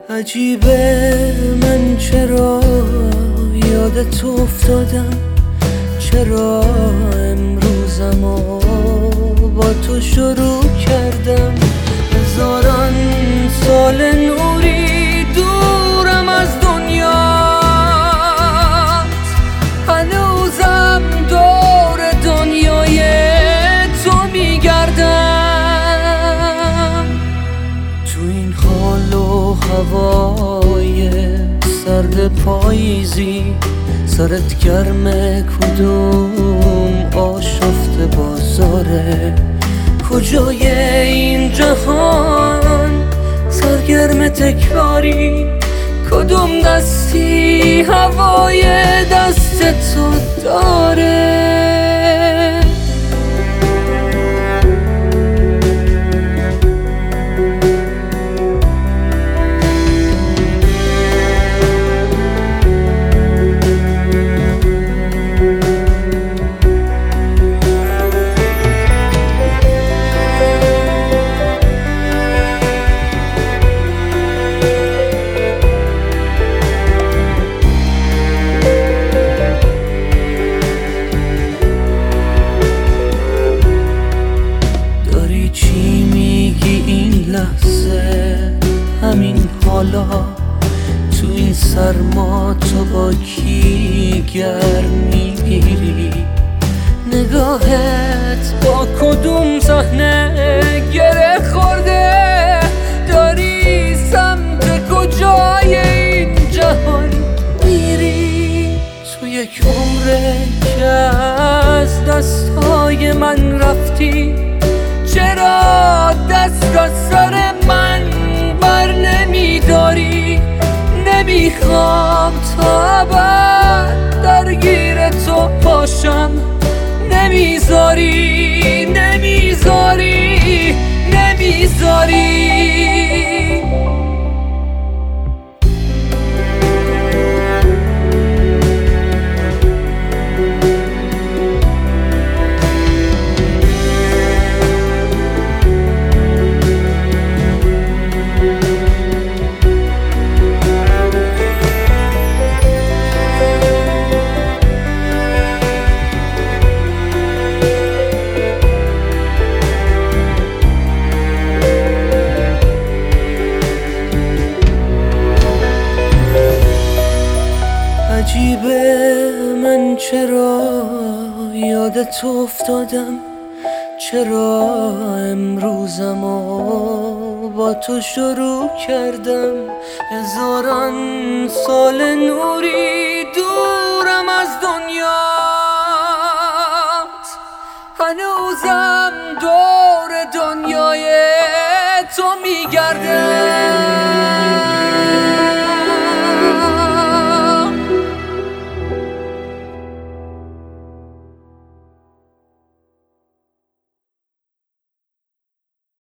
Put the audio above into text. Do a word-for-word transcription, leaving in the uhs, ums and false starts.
عجیبه من چرا یادت افتادم، چرا امروزمو با تو شروع کردم. هزاران سال نوری دورم از دنیات، هنوزم دور دنیای تو میگردم. تو این حال و هوای سرد پاییزی، سرت گرمه کدوم آشفته بازاره، کجای این جهان سرگرم تکراری، کدوم دستی هوای دست تو داره. همین حالا تو این سرما تو با کی گرم میگیری؟ نگاهت با کدوم صحنه گره خورده؟ داری سمت کجای این جهان میری؟ تو یک عمره که از دستهای من رفتی، چرا دست از سر من بر نمیداری؟ نمیخوام تا ابد درگیر تو باشم، نمیذاری نمیذاری نمیذاری. عجیبه من چرا یادت افتادم، چرا امروزمو با تو شروع کردم. هزاران سال نوری دورم از دنیات، هنوزم دور دنیای تو میگردم.